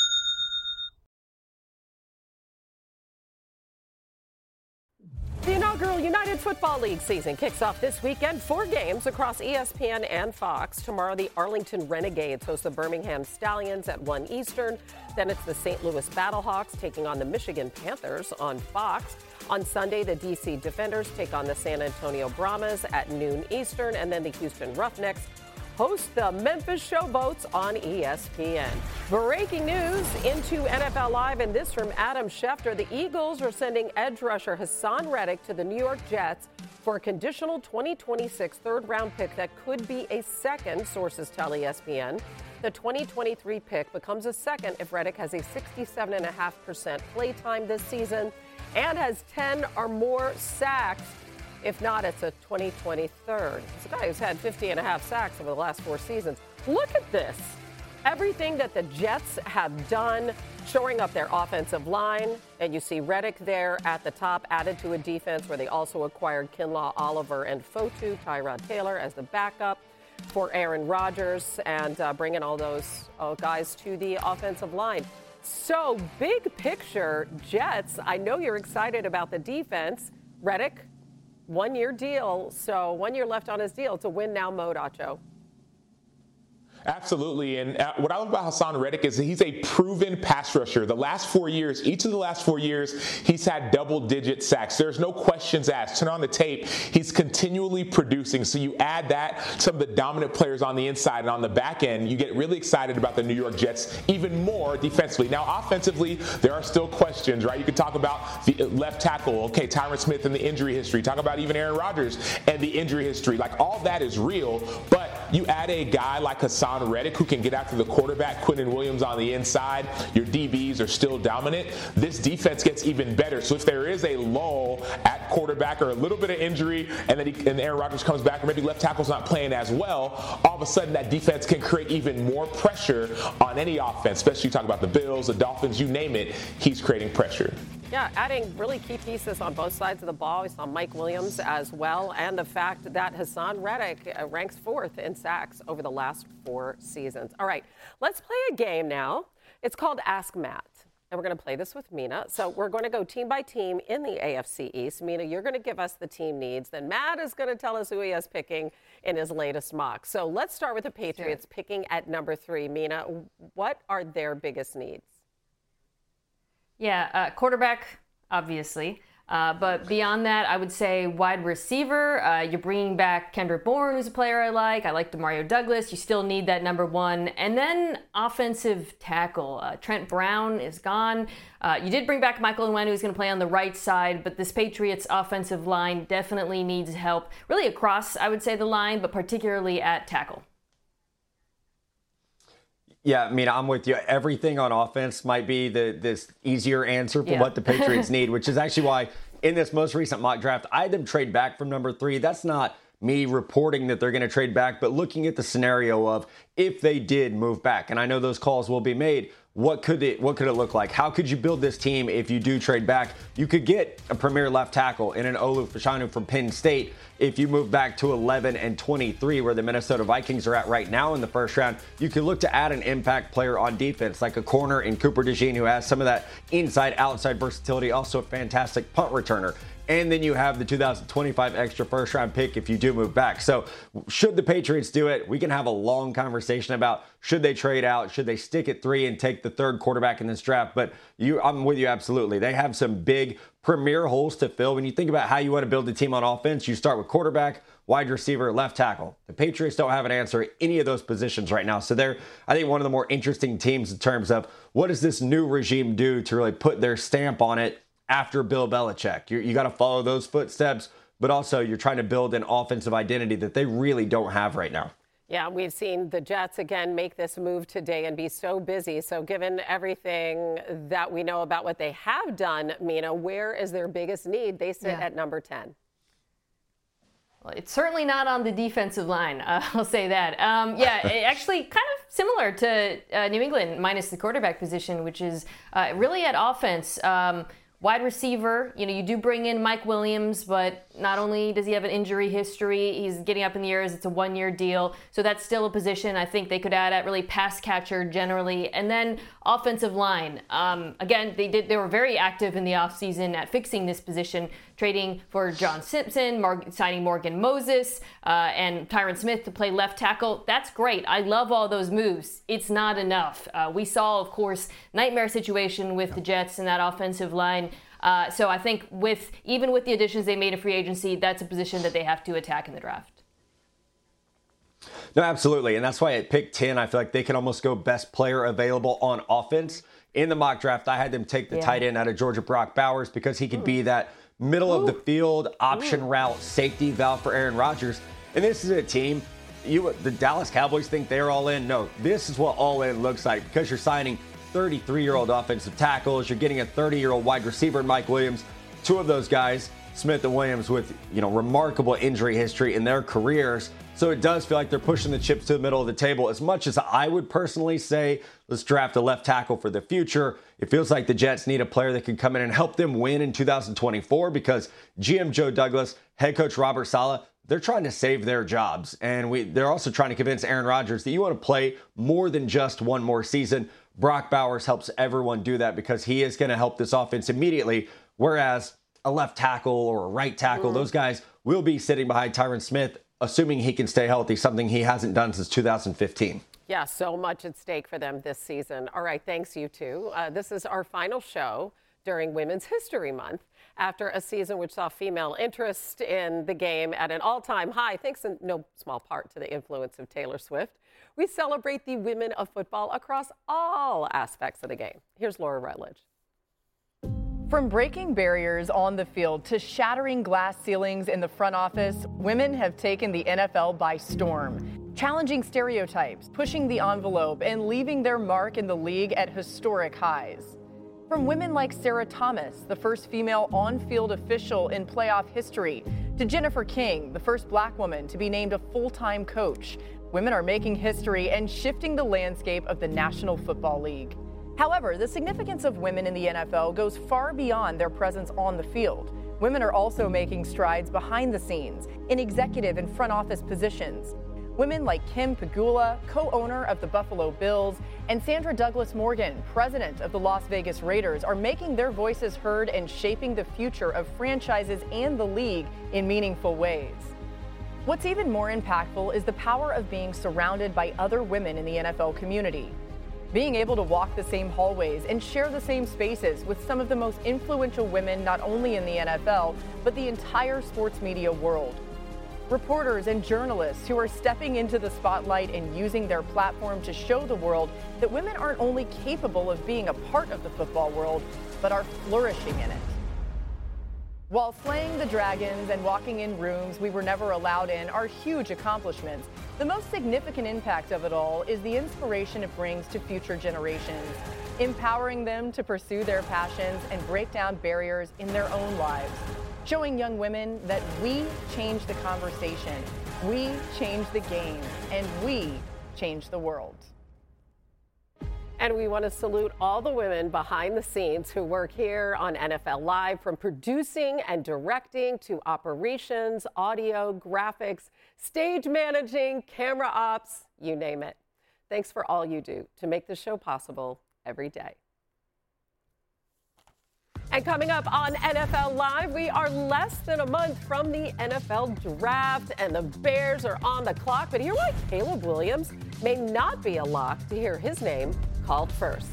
[SPEAKER 8] The inaugural United Football League season kicks off this weekend. Four games across E S P N and Fox. Tomorrow, the Arlington Renegades host the Birmingham Stallions at one Eastern. Then it's the Saint Louis Battlehawks taking on the Michigan Panthers on Fox. On Sunday, the D C Defenders take on the San Antonio Brahmas at noon Eastern. And then the Houston Roughnecks host the Memphis Showboats on E S P N. Breaking news into N F L Live, and this from Adam Schefter. The Eagles are sending edge rusher Hassan Reddick to the New York Jets for a conditional twenty twenty-six third-round pick that could be a second, sources tell E S P N. The twenty twenty-three pick becomes a second if Reddick has a sixty-seven point five percent play time this season and has ten or more sacks. If not, it's a twenty twenty-third. It's a guy who's had fifty and a half sacks over the last four seasons. Look at this. Everything that the Jets have done, shoring up their offensive line, and you see Reddick there at the top, added to a defense where they also acquired Kinlaw, Oliver, and Fotu, Tyrod Taylor as the backup for Aaron Rodgers, and uh, bringing all those uh, guys to the offensive line. So, big picture, Jets, I know you're excited about the defense. Reddick, one-year deal, so one year left on his deal. It's a win-now mode, Acho.
[SPEAKER 12] Absolutely. And uh, what I love about Hassan Reddick is that he's a proven pass rusher. The last four years, each of the last four years, he's had double-digit sacks. There's no questions asked. Turn on the tape. He's continually producing. So you add that, some of the dominant players on the inside and on the back end, you get really excited about the New York Jets even more defensively. Now, offensively, there are still questions, right? You could talk about the left tackle. Okay, Tyron Smith and the injury history. Talk about even Aaron Rodgers and the injury history. Like, all that is real, but you add a guy like Hassan Reddick who can get after the quarterback, Quinnen Williams on the inside. Your D Bs are still dominant. This defense gets even better. So if there is a lull at quarterback or a little bit of injury, and then he, and Aaron Rodgers comes back, or maybe left tackle's not playing as well, all of a sudden that defense can create even more pressure on any offense. Especially you talk about the Bills, the Dolphins, you name it. He's creating pressure.
[SPEAKER 8] Yeah, adding really key pieces on both sides of the ball. We saw Mike Williams as well, and the fact that Hassan Reddick uh, ranks fourth in sacks over the last four seasons. All right, let's play a game now. It's called Ask Matt, and we're going to play this with Mina. So we're going to go team by team in the A F C East. Mina, you're going to give us the team needs. Then Matt is going to tell us who he is picking in his latest mock. So let's start with the Patriots picking at number three. Mina, what are their biggest needs?
[SPEAKER 13] Yeah, uh, quarterback, obviously. Uh, but beyond that, I would say wide receiver. Uh, you're bringing back Kendrick Bourne, who's a player I like. I like Demario Douglas. You still need that number one. And then offensive tackle. Uh, Trent Brown is gone. Uh, you did bring back Michael Onwenu, who's going to play on the right side. But this Patriots offensive line definitely needs help. Really across, I would say, the line, but particularly at tackle.
[SPEAKER 9] Yeah, I mean, I'm with you. Everything on offense might be the this easier answer for
[SPEAKER 13] Yeah.
[SPEAKER 9] what the Patriots need, which is actually why in this most recent mock draft, I had them trade back from number three. That's not me reporting that they're going to trade back, but looking at the scenario of if they did move back. And I know those calls will be made. What could it what could it look like? How could you build this team if you do trade back? You could get a premier left tackle in an Olu Fashanu from Penn State if you move back to eleven and twenty-three, where the Minnesota Vikings are at right now in the first round. You could look to add an impact player on defense, like a corner in Cooper DeJean, who has some of that inside-outside versatility, also a fantastic punt returner. And then you have the two thousand twenty-five extra first-round pick if you do move back. So should the Patriots do it, we can have a long conversation about should they trade out, should they stick at three and take the third quarterback in this draft. But you, I'm with you absolutely. They have some big premier holes to fill. When you think about how you want to build a team on offense, you start with quarterback, wide receiver, left tackle. The Patriots don't have an answer at any of those positions right now. So they're, I think, one of the more interesting teams in terms of what does this new regime do to really put their stamp on it after Bill Belichick. You're, you got to follow those footsteps, but also you're trying to build an offensive identity that they really don't have right now.
[SPEAKER 8] Yeah, we've seen the Jets again make this move today and be so busy. So given everything that we know about what they have done, Mina, where is their biggest need? They sit
[SPEAKER 13] Yeah.
[SPEAKER 8] at number ten.
[SPEAKER 13] Well, it's certainly not on the defensive line. Uh, I'll say that. Um, yeah, it actually kind of similar to uh, New England, minus the quarterback position, which is uh, really at offense. Um, Wide receiver, you know, you do bring in Mike Williams, but not only does he have an injury history, he's getting up in the years. It's a one-year deal. So that's still a position I think they could add at really pass catcher generally. And then offensive line. Um, again, they did. They were very active in the offseason at fixing this position, trading for John Simpson, Mar- signing Morgan Moses, uh, and Tyron Smith to play left tackle. That's great. I love all those moves. It's not enough. Uh, we saw, of course, nightmare situation with the Jets and that offensive line. Uh, so I think with even with the additions they made in free agency, that's a position that they have to attack in the draft.
[SPEAKER 9] No, absolutely. And that's why at pick ten, I feel like they can almost go best player available on offense. In the mock draft, I had them take the
[SPEAKER 13] Yeah.
[SPEAKER 9] tight end out of Georgia, Brock Bowers, because he could Ooh. be that middle Ooh. of the field option Ooh. route safety valve for Aaron Rodgers. And this is a team, you the Dallas Cowboys think they're all in. No, this is what all in looks like, because you're signing thirty-three-year-old offensive tackles. You're getting a thirty-year-old wide receiver in Mike Williams. Two of those guys, Smith and Williams, with, you know, remarkable injury history in their careers. So it does feel like they're pushing the chips to the middle of the table. As much as I would personally say, let's draft a left tackle for the future, it feels like the Jets need a player that can come in and help them win in two thousand twenty-four, because G M Joe Douglas, head coach Robert Saleh, they're trying to save their jobs. And we, they're also trying to convince Aaron Rodgers that you want to play more than just one more season. Brock Bowers helps everyone do that because he is going to help this offense immediately, whereas a left tackle or a right tackle, mm. those guys will be sitting behind Tyron Smith, assuming he can stay healthy, something he hasn't done since two thousand fifteen.
[SPEAKER 8] Yeah, so much at stake for them this season. All right, thanks, you two. Uh, this is our final show during Women's History Month, after a season which saw female interest in the game at an all-time high, thanks in no small part to the influence of Taylor Swift. We celebrate the women of football across all aspects of the game. Here's Laura Rutledge.
[SPEAKER 17] From breaking barriers on the field to shattering glass ceilings in the front office, women have taken the N F L by storm, challenging stereotypes, pushing the envelope, and leaving their mark in the league at historic highs. From women like Sarah Thomas, the first female on-field official in playoff history, to Jennifer King, the first black woman to be named a full-time coach, women are making history and shifting the landscape of the National Football League. However, the significance of women in the N F L goes far beyond their presence on the field. Women are also making strides behind the scenes in executive and front office positions. Women like Kim Pegula, co-owner of the Buffalo Bills, and Sandra Douglas Morgan, president of the Las Vegas Raiders, are making their voices heard and shaping the future of franchises and the league in meaningful ways. What's even more impactful is the power of being surrounded by other women in the N F L community. Being able to walk the same hallways and share the same spaces with some of the most influential women not only in the N F L, but the entire sports media world. Reporters and journalists who are stepping into the spotlight and using their platform to show the world that women aren't only capable of being a part of the football world, but are flourishing in it. While slaying the dragons and walking in rooms we were never allowed in are huge accomplishments, the most significant impact of it all is the inspiration it brings to future generations, empowering them to pursue their passions and break down barriers in their own lives. showing young women that we change the conversation, we change the game, and we change the world.
[SPEAKER 8] And we want to salute all the women behind the scenes who work here on N F L Live, from producing and directing to operations, audio, graphics, stage managing, camera ops, you name it. Thanks for all you do to make the show possible every day. And coming up on N F L Live, we are less than a month from the N F L draft, and the Bears are on the clock. But hear why Caleb Williams may not be a lock to hear his name called first.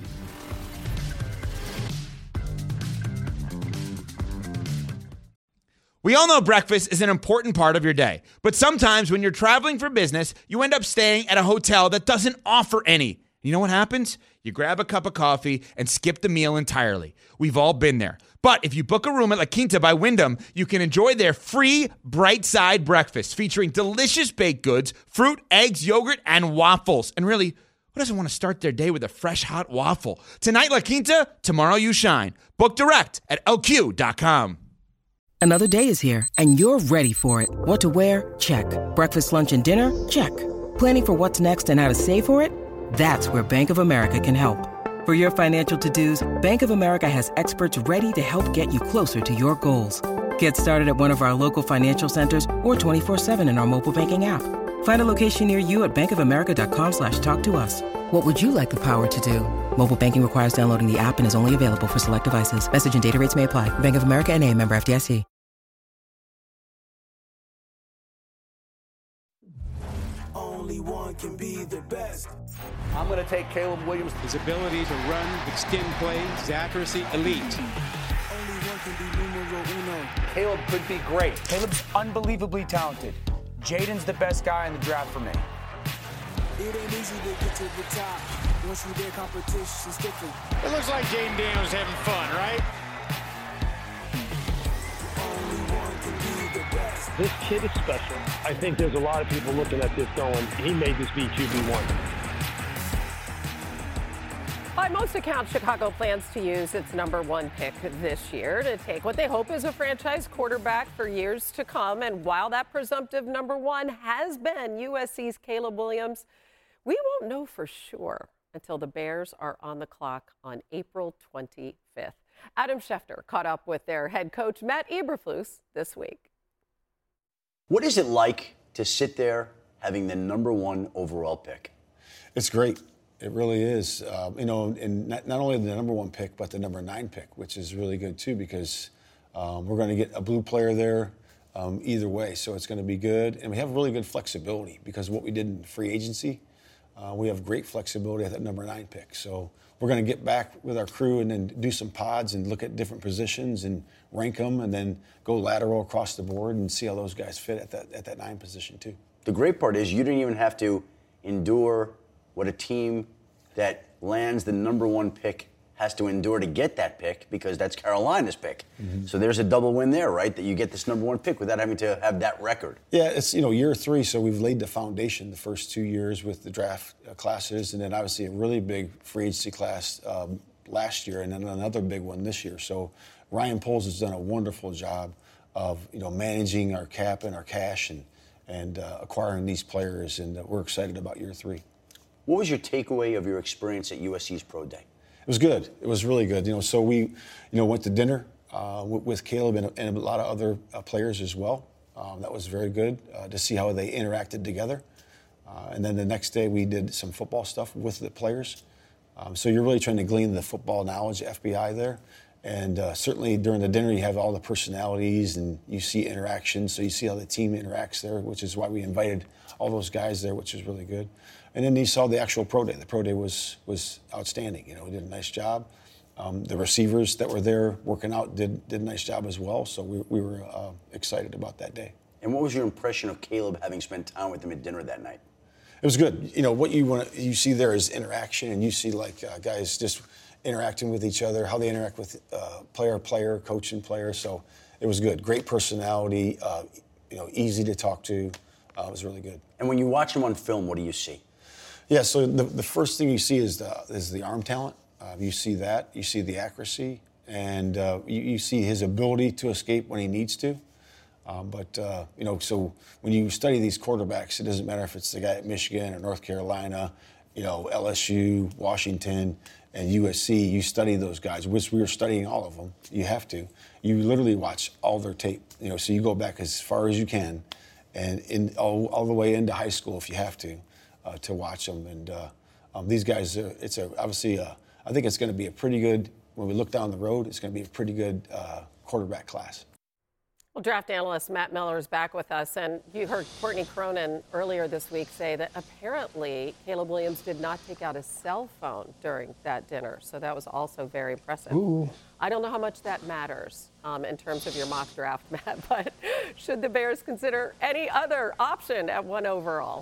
[SPEAKER 4] We all know breakfast is an important part of your day, but sometimes when you're traveling for business, you end up staying at a hotel that doesn't offer any. You know what happens? You grab a cup of coffee and skip the meal entirely. We've all been there. But if you book a room at La Quinta by Wyndham, you can enjoy their free Bright Side breakfast featuring delicious baked goods, fruit, eggs, yogurt, and waffles. And really, who doesn't want to start their day with a fresh, hot waffle? Tonight, La Quinta, tomorrow you shine. Book direct at L Q dot com.
[SPEAKER 6] Another day is here, and you're ready for it. What to wear? Check. Breakfast, lunch, and dinner? Check. Planning for what's next and how to save for it? That's where Bank of America can help. For your financial to-dos, Bank of America has experts ready to help get you closer to your goals. Get started at one of our local financial centers or twenty-four seven in our mobile banking app. Find a location near you at bankofamerica.com slash talk to us. What would you like the power to do? Mobile banking requires downloading the app and is only available for select devices. Message and data rates may apply. Bank of America N A, member F D I C.
[SPEAKER 3] Only one can be the best.
[SPEAKER 23] I'm going to take Caleb Williams.
[SPEAKER 24] His ability to run, extend plays, his accuracy, elite.
[SPEAKER 3] Only one can be numero uno.
[SPEAKER 23] Caleb could be great.
[SPEAKER 25] Caleb's unbelievably talented. Jaden's the best guy in the draft for me.
[SPEAKER 3] It ain't easy to get to the top. Once you there, competition's different.
[SPEAKER 2] It looks like Jaden Daniels having fun, right?
[SPEAKER 3] Only one can be the best.
[SPEAKER 26] This kid is special. I think there's a lot of people looking at this going, he may just be Q B one.
[SPEAKER 8] By most accounts, Chicago plans to use its number one pick this year to take what they hope is a franchise quarterback for years to come. And while that presumptive number one has been U S C's Caleb Williams, we won't know for sure until the Bears are on the clock on April twenty-fifth. Adam Schefter caught up with their head coach, Matt Eberflus, this week.
[SPEAKER 27] What is it like to sit there having the number one overall pick?
[SPEAKER 28] It's great. It really is. Uh, you know, and not, not only the number one pick, but the number nine pick, which is really good too, because um, we're going to get a blue player there um, either way. So it's going to be good. And we have really good flexibility because of what we did in free agency. Uh, we have great flexibility at that number nine pick. So we're going to get back with our crew and then do some pods and look at different positions and rank them and then go lateral across the board and see how those guys fit at that, at that nine position too.
[SPEAKER 27] The great part is you didn't even have to endure what a team that lands the number one pick has to endure to get that pick, because that's Carolina's pick. Mm-hmm. So there's a double win there, right? That you get this number one pick without having to have that record.
[SPEAKER 28] Yeah, it's, you know, year three, so we've laid the foundation the first two years with the draft uh, classes, and then obviously a really big free agency class um, last year, and then another big one this year. So Ryan Poles has done a wonderful job of, you know, managing our cap and our cash and, and uh, acquiring these players, and uh, we're excited about year three.
[SPEAKER 27] What was your takeaway of your experience at U S C's Pro Day?
[SPEAKER 28] It was good. It was really good. You know, so we, you know, went to dinner uh, with, with Caleb and, and a lot of other uh, players as well. Um, that was very good uh, to see how they interacted together. Uh, and then the next day we did some football stuff with the players. Um, so you're really trying to glean the football knowledge, F B I there. And uh, certainly during the dinner you have all the personalities and you see interaction. So you see how the team interacts there, which is why we invited all those guys there, which is really good. And then you saw the actual pro day. The pro day was was outstanding. You know, we did a nice job. Um, the receivers that were there working out did did a nice job as well. So we we were uh, excited about that day.
[SPEAKER 27] And what was your impression of Caleb having spent time with him at dinner that night?
[SPEAKER 28] It was good. You know, what you want you see there is interaction, and you see like uh, guys just interacting with each other, how they interact with uh, player, player, coach, and player. So it was good. Great personality. Uh, you know, easy to talk to. Uh, it was really good.
[SPEAKER 27] And when you watch him on film, what do you see?
[SPEAKER 28] Yeah, so the, the first thing you see is the is the arm talent. Uh, you see that. You see the accuracy. and uh, you, you see his ability to escape when he needs to. Um, but, uh, you know, so when you study these quarterbacks, it doesn't matter if it's the guy at Michigan or North Carolina, you know, L S U, Washington, and U S C. You study those guys, which we were studying all of them. You have to. You literally watch all their tape, you know, so you go back as far as you can and in all, all the way into high school if you have to, uh, to watch them. And uh, um, these guys, uh, it's a, obviously, uh, I think it's going to be a pretty good, when we look down the road, it's going to be a pretty good uh, quarterback class.
[SPEAKER 8] Well, draft analyst Matt Miller is back with us, and you heard Courtney Cronin earlier this week say that apparently Caleb Williams did not take out his cell phone during that dinner, so that was also very impressive.
[SPEAKER 7] Ooh.
[SPEAKER 8] I don't know how much that matters um, in terms of your mock draft, Matt, but should the Bears consider any other option at one overall?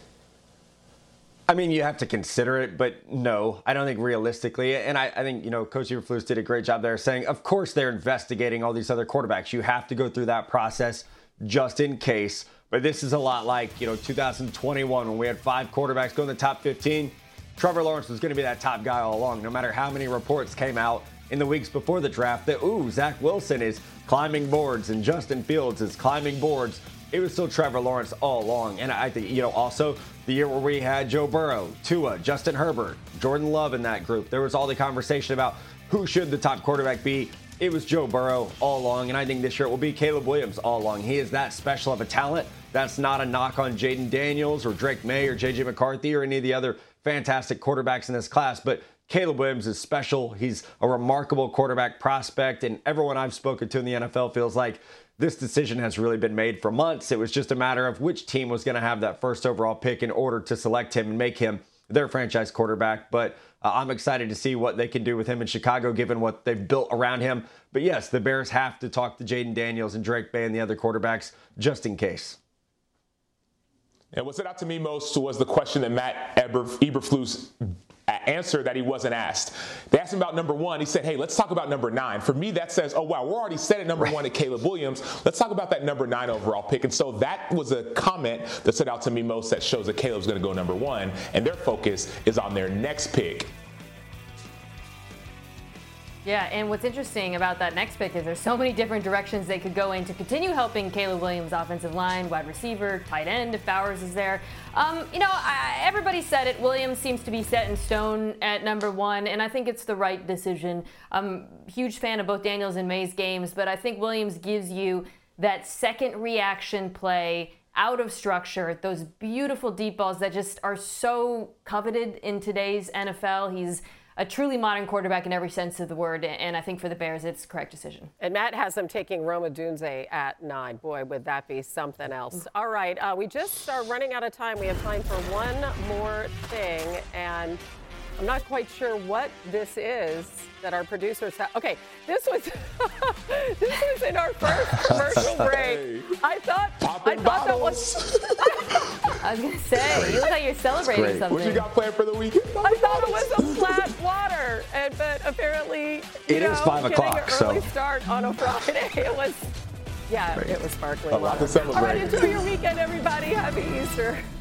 [SPEAKER 9] I mean, you have to consider it, but no, I don't think realistically. And I, I think, you know, Coach Eberflus did a great job there saying, of course, they're investigating all these other quarterbacks. You have to go through that process just in case. But this is a lot like, you know, two thousand twenty-one when we had five quarterbacks go in the top fifteen. Trevor Lawrence was going to be that top guy all along, no matter how many reports came out in the weeks before the draft that, ooh, Zach Wilson is climbing boards and Justin Fields is climbing boards. It was still Trevor Lawrence all along. And I think, you know, also the year where we had Joe Burrow, Tua, Justin Herbert, Jordan Love in that group, there was all the conversation about who should the top quarterback be. It was Joe Burrow all along. And I think this year it will be Caleb Williams all along. He is that special of a talent. That's not a knock on Jaden Daniels or Drake May or J J McCarthy or any of the other fantastic quarterbacks in this class. But Caleb Williams is special. He's a remarkable quarterback prospect. And everyone I've spoken to in the N F L feels like this decision has really been made for months. It was just a matter of which team was going to have that first overall pick in order to select him and make him their franchise quarterback. But uh, I'm excited to see what they can do with him in Chicago, given what they've built around him. But yes, the Bears have to talk to Jaden Daniels and Drake May and the other quarterbacks just in case.
[SPEAKER 12] And what stood out to me most was the question that Matt Eber, Eberflus answered that he wasn't asked. They asked him about number one. He said, hey, let's talk about number nine. For me, that says, oh, wow, we're already set at number right. one at Caleb Williams. Let's talk about that number nine overall pick. And so that was a comment that stood out to me most that shows that Caleb's going to go number one, and their focus is on their next pick.
[SPEAKER 13] Yeah, and what's interesting about that next pick is there's so many different directions they could go in to continue helping Caleb Williams' offensive line, wide receiver, tight end, if Bowers is there. Um, you know, I, everybody said it. Williams seems to be set in stone at number one, and I think it's the right decision. I'm a huge fan of both Daniels and May's games, but I think Williams gives you that second reaction play out of structure, those beautiful deep balls that just are so coveted in today's N F L. He's a truly modern quarterback in every sense of the word, and I think for the Bears, it's the correct decision.
[SPEAKER 8] And Matt has them taking Rome Odunze at nine. Boy, would that be something else. All right, uh, we just are running out of time. We have time for one more thing, and I'm not quite sure what this is that our producers have. Okay, this was this was in our first commercial break. I thought
[SPEAKER 12] Popping
[SPEAKER 8] I thought
[SPEAKER 12] bottles.
[SPEAKER 8] that was.
[SPEAKER 13] I was gonna say, you look like you're celebrating something.
[SPEAKER 12] What you got planned for the weekend?
[SPEAKER 8] I thought it was a flat water, and but apparently you
[SPEAKER 9] it
[SPEAKER 8] know,
[SPEAKER 9] is five o'clock.
[SPEAKER 8] Getting an
[SPEAKER 9] So
[SPEAKER 8] early start on a Friday. It was, yeah,
[SPEAKER 12] Great.
[SPEAKER 8] It was sparkling
[SPEAKER 12] A lot
[SPEAKER 8] water.
[SPEAKER 12] to celebrate.
[SPEAKER 8] All right, enjoy your weekend, everybody. Happy Easter.